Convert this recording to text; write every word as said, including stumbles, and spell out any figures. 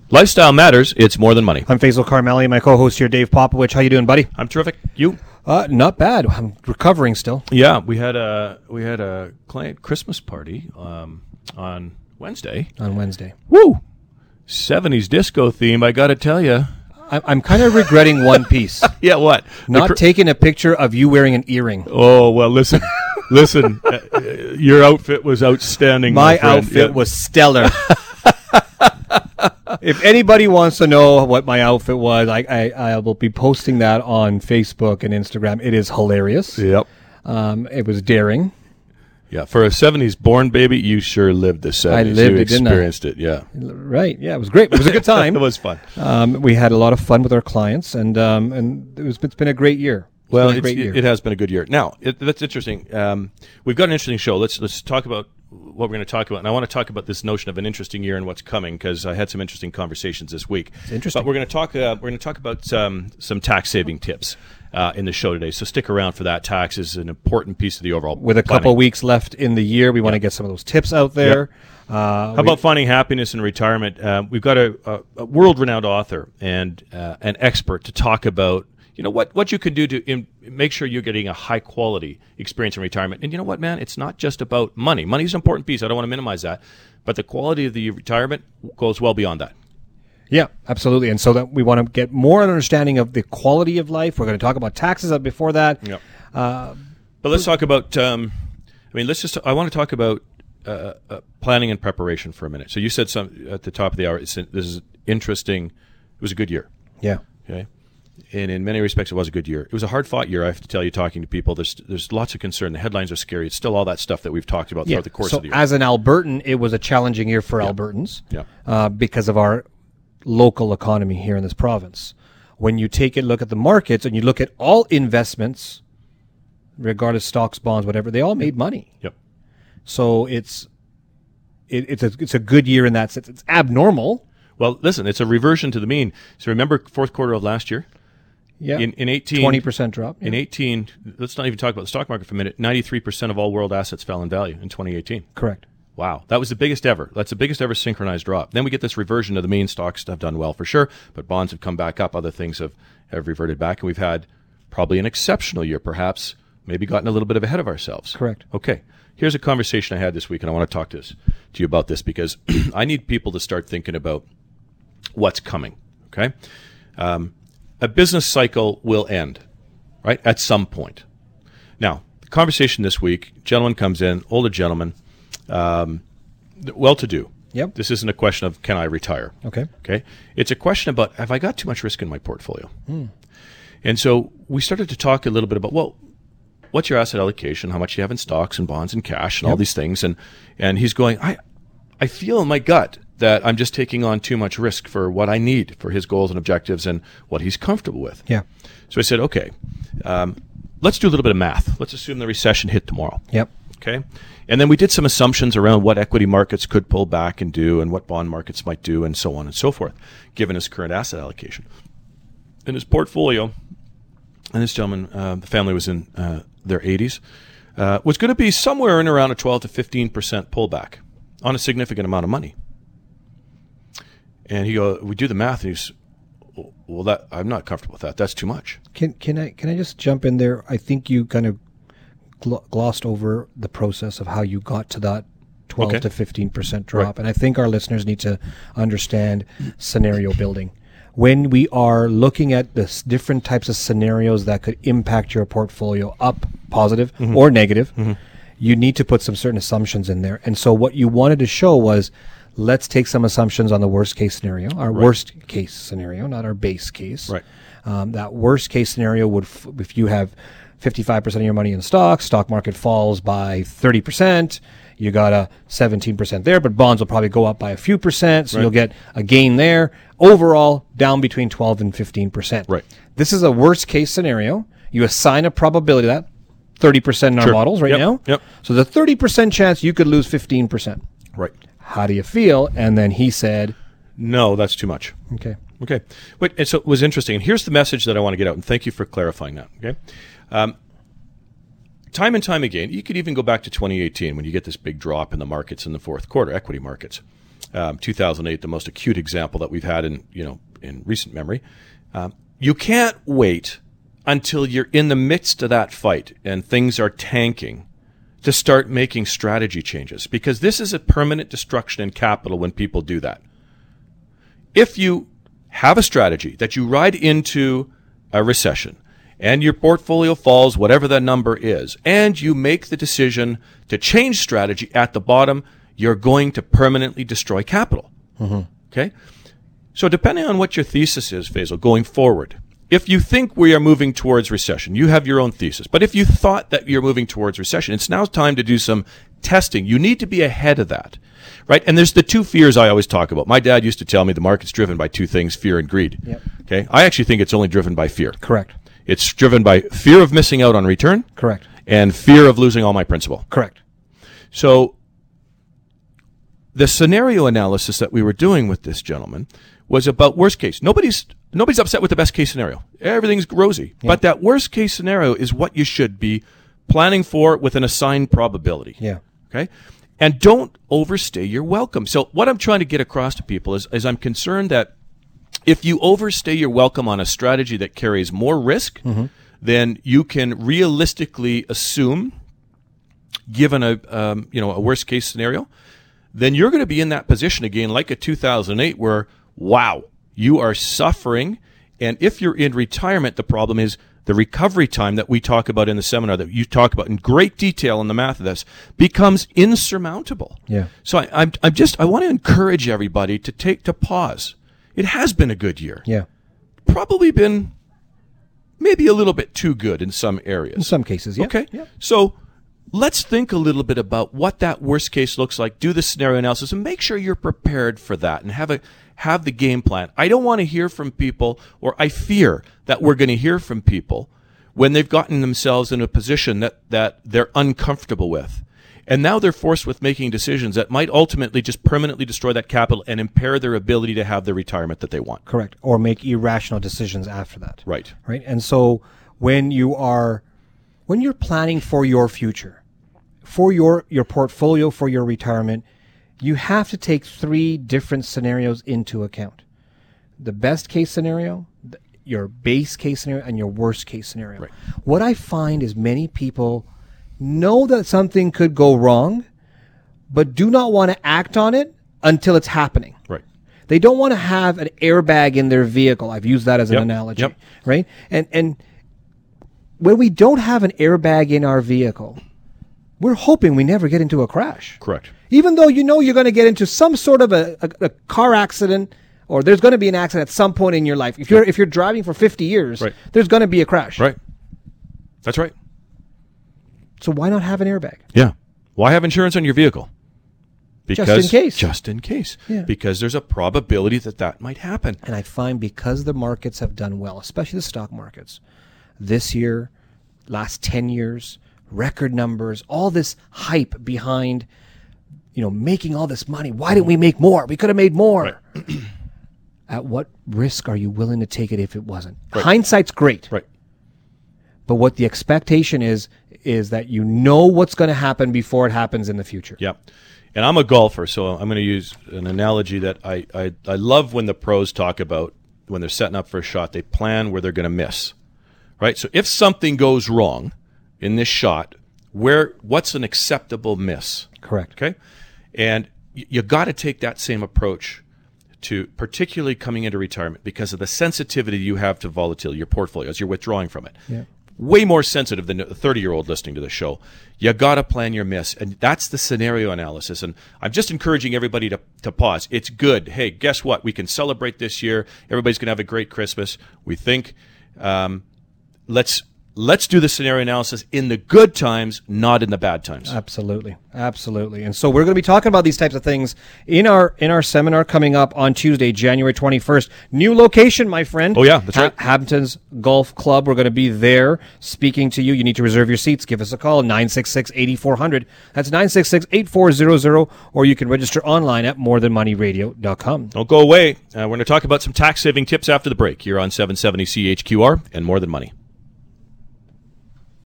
Lifestyle matters. It's more than money. I'm Faisal Carmeli, my co-host here, Dave Popovich. How you doing, buddy? I'm terrific. You? Uh, not bad. I'm recovering still. Yeah, we had a we had a client Christmas party um, on Wednesday. On Wednesday. Woo! seventies disco theme. I got to tell you. I, I'm kind of regretting one piece. Yeah, what? Not cr- taking a picture of you wearing an earring. Oh well, listen, listen. Uh, your outfit was outstanding. My, my friend. outfit Yeah. was stellar. If anybody wants to know what my outfit was, I, I I will be posting that on Facebook and Instagram. It is hilarious. Yep. Um, it was daring. Yeah, for a seventies born baby, you sure lived the seventies. lived you it, didn't I? experienced it, yeah. Right. Yeah, it was great. It was a good time. It was fun. Um, we had a lot of fun with our clients, and um, and it was, it's been a great year. It's Well, been a it's, great it, year. it has been a good year. Now, it, that's interesting. Um, we've got an interesting show. Let's let's talk about what we're going to talk about. And I want to talk about this notion of an interesting year and what's coming, because I had some interesting conversations this week. It's interesting. But we're going to talk. Uh, we're going to talk about um, some tax saving tips uh, in the show today. So stick around for that. Tax is an important piece of the overall. With a planning. couple weeks left in the year, we want to get some of those tips out there. Uh, How we- about finding happiness in retirement? Uh, we've got a, a, a world-renowned author and uh, an expert to talk about, you know, what, what you can do to in, make sure you're getting a high-quality experience in retirement. And you know what, man? It's not just about money. Money is an important piece. I don't want to minimize that. But the quality of the retirement goes well beyond that. Yeah, absolutely. And so that we want to get more understanding of the quality of life. We're going to talk about taxes up before that. Yep. Uh, But let's talk about, um, I mean, let's just, I want to talk about uh, uh, planning and preparation for a minute. So you said some at the top of the hour, it's, this is interesting. It was a good year. yeah. Okay. And in many respects, it was a good year. It was a hard-fought year, I have to tell you, talking to people. There's there's lots of concern. The headlines are scary. It's still all that stuff that we've talked about Yeah. throughout the course so of the year. as an Albertan, it was a challenging year for Albertans Yeah. uh, because of our local economy here in this province. When you take a look at the markets and you look at all investments, regardless stocks, bonds, whatever, they all made money. Yep. So it's it, it's a it's a good year in that sense. It's abnormal. Well, listen, it's a reversion to the mean. So remember fourth quarter of last year? Yeah, In, in eighteen, twenty percent drop. In yeah. eighteen, let's not even talk about the stock market for a minute. ninety-three percent of all world assets fell in value in twenty eighteen. Correct. Wow, that was the biggest ever. That's the biggest ever synchronized drop. Then we get this reversion to the mean. Stocks have done well for sure, but bonds have come back up. Other things have, have reverted back, and we've had probably an exceptional year, perhaps, maybe gotten a little bit of ahead of ourselves. Correct. Okay, here's a conversation I had this week, and I want to talk to, this, to you about this because I need people to start thinking about what's coming, okay? Um, a business cycle will end, right, at some point. Now, the conversation this week, gentleman comes in, older gentleman, um, well-to-do. Yep. This isn't a question of can I retire. Okay. Okay. It's a question about have I got too much risk in my portfolio? Hmm. And so we started to talk a little bit about, well, what's your asset allocation? How much do you have in stocks and bonds and cash and all Yep. these things? And and he's going, I I feel in my gut that I'm just taking on too much risk for what I need for his goals and objectives and what he's comfortable with. Yeah. So I said, okay, um, let's do a little bit of math. Let's assume the recession hit tomorrow. Yep. Okay. And then we did some assumptions around what equity markets could pull back and do and what bond markets might do and so on and so forth, given his current asset allocation. In his portfolio, and this gentleman, uh, the family was in uh, their eighties, uh, was going to be somewhere in around a twelve to fifteen percent pullback on a significant amount of money. And he go, we do the math, and he's, well, that I'm not comfortable with that. That's too much. Can can I can I just jump in there? I think you kind of gl- glossed over the process of how you got to that twelve Okay. to fifteen percent drop, Right. and I think our listeners need to understand scenario building. When we are looking at the s- different types of scenarios that could impact your portfolio up, positive or negative, you need to put some certain assumptions in there. And so, what you wanted to show was, let's take some assumptions on the worst case scenario, our worst case scenario, not our base case. Right. Um, that worst case scenario would, f- if you have fifty-five percent of your money in stocks, stock market falls by thirty percent, you got a seventeen percent there, but bonds will probably go up by a few percent, so Right. you'll get a gain there. Overall, down between twelve and fifteen percent. Right. This is a worst case scenario. You assign a probability to that, thirty percent in our Sure. models right Yep. now. Yep. So the thirty percent chance you could lose fifteen percent. Right. How do you feel? And then he said, No, that's too much. okay. Okay. Wait, and so it was interesting. And here's the message that I want to get out, and thank you for clarifying that. Okay. Um, time and time again, you could even go back to twenty eighteen when you get this big drop in the markets in the fourth quarter, equity markets. um, two thousand eight, the most acute example that we've had in, you know, in recent memory. Um, you can't wait until you're in the midst of that fight and things are tanking to start making strategy changes, because this is a permanent destruction in capital when people do that. If you have a strategy that you ride into a recession and your portfolio falls, whatever that number is, and you make the decision to change strategy at the bottom, you're going to permanently destroy capital. Mm-hmm. Okay? So depending on what your thesis is, Faisal, going forward, if you think we are moving towards recession, you have your own thesis. But if you thought that you're moving towards recession, it's now time to do some testing. You need to be ahead of that, right? And there's the two fears I always talk about. My dad used to tell me the market's driven by two things, fear and greed. Yep. Okay? I actually think it's only driven by fear. Correct. It's driven by fear of missing out on return. Correct. And fear of losing all my principal. Correct. So the scenario analysis that we were doing with this gentleman was about worst case. Nobody's nobody's upset with the best case scenario. Everything's rosy. Yeah. But that worst case scenario is what you should be planning for with an assigned probability. Yeah. Okay? And don't overstay your welcome. So what I'm trying to get across to people is, is I'm concerned that if you overstay your welcome on a strategy that carries more risk, mm-hmm. then you can realistically assume, given a um, you know a worst case scenario, then you're going to be in that position again like a two thousand eight where, wow, you are suffering. And if you're in retirement, the problem is the recovery time that we talk about in the seminar, that you talk about in great detail in the math of this, becomes insurmountable. Yeah. So I, I'm, I'm just, I want to encourage everybody to take, to pause. It has been a good year. Yeah. Probably been maybe a little bit too good in some areas. In some cases, yeah. Okay. Yeah. So let's think a little bit about what that worst case looks like. Do the scenario analysis and make sure you're prepared for that and have a have the game plan. I don't want to hear from people, or I fear that we're going to hear from people when they've gotten themselves in a position that, that they're uncomfortable with. And now they're forced with making decisions that might ultimately just permanently destroy that capital and impair their ability to have the retirement that they want. Correct. Or make irrational decisions after that. Right. Right. And so when you are when you're planning for your future, for your, your portfolio, for your retirement, you have to take three different scenarios into account. The best case scenario, the, your base case scenario, and your worst case scenario. Right. What I find is many people know that something could go wrong, but do not want to act on it until it's happening. Right. They don't want to have an airbag in their vehicle. I've used that as an yep. analogy. Yep. Right? And and when we don't have an airbag in our vehicle, we're hoping we never get into a crash. Correct. Even though you know you're going to get into some sort of a, a, a car accident, or there's going to be an accident at some point in your life. If you're if you're driving for fifty years, right. there's going to be a crash. Right. That's right. So why not have an airbag? Yeah. Why have insurance on your vehicle? Because, just in case. Just in case. Yeah. Because there's a probability that that might happen. And I find because the markets have done well, especially the stock markets, this year, last ten years, record numbers, all this hype behind, you know, making all this money. Why didn't we make more? We could have made more. Right. At what risk are you willing to take it if it wasn't? Right. Hindsight's great. Right. But what the expectation is, is that you know what's going to happen before it happens in the future. Yeah. And I'm a golfer, so I'm going to use an analogy that I, I, I love when the pros talk about when they're setting up for a shot. They plan where they're going to miss. Right? So if something goes wrong in this shot, where what's an acceptable miss? Correct. Okay? And you, you got to take that same approach to particularly coming into retirement because of the sensitivity you have to volatility, your portfolio, as you're withdrawing from it. Yeah. Way more sensitive than a thirty-year-old listening to the show. You got to plan your miss. And that's the scenario analysis. And I'm just encouraging everybody to, to pause. It's good. Hey, guess what? We can celebrate this year. Everybody's going to have a great Christmas. We think um, let's let's do the scenario analysis in the good times, not in the bad times. Absolutely. Absolutely. And so we're going to be talking about these types of things in our in our seminar coming up on Tuesday, January twenty-first. New location, my friend. Oh, yeah, that's right. Ha- Hamptons Golf Club. We're going to be there speaking to you. You need to reserve your seats. Give us a call, nine six six, eight four zero zero. That's nine six six, eight four zero zero, or you can register online at more than money radio dot com. Don't go away. Uh, we're going to talk about some tax-saving tips after the break here on seven seventy C H Q R and More Than Money.